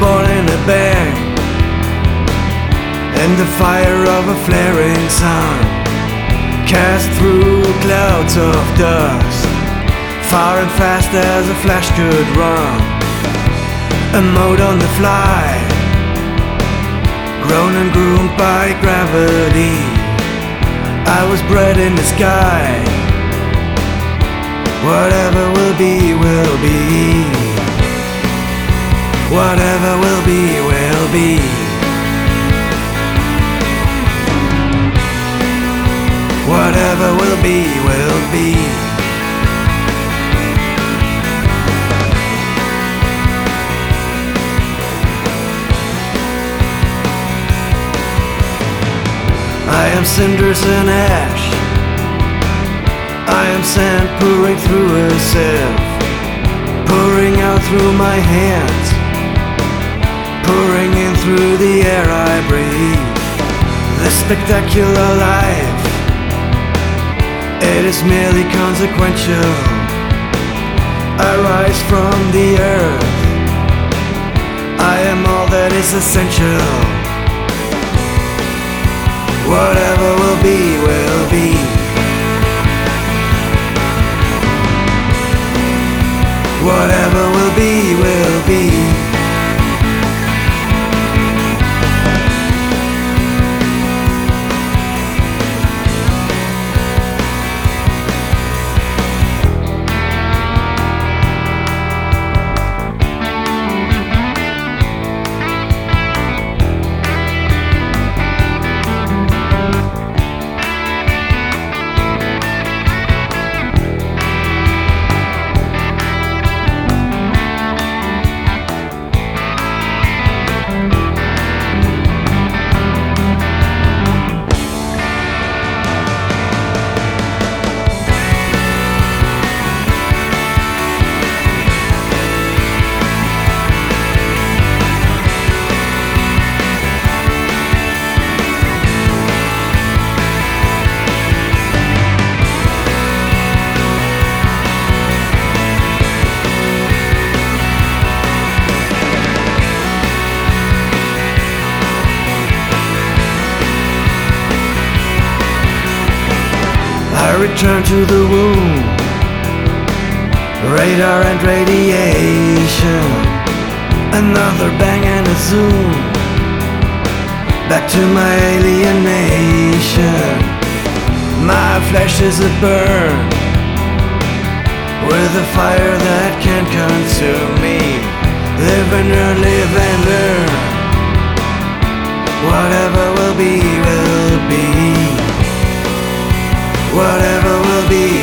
born in a bank, in the fire of a flaring sun, cast through clouds of dust, far and fast as a flash could run. A mode on the fly, grown and groomed by gravity. I was bred in the sky. Whatever will be, will be. Whatever will be, will be. Whatever will be, will be. I am cinders and ash, I am sand pouring through a sieve, pouring out through my hands, pouring in through the air I breathe. This spectacular life, it is merely consequential. I rise from the earth, I am all that is essential. Whatever will be, will be. Whatever will be, will be. I return to the womb, radar and radiation, another bang and a zoom, back to my alienation. My flesh is a burn, with a fire that can consume me. Live and learn, live and learn. Whatever will be, will be. Whatever will be,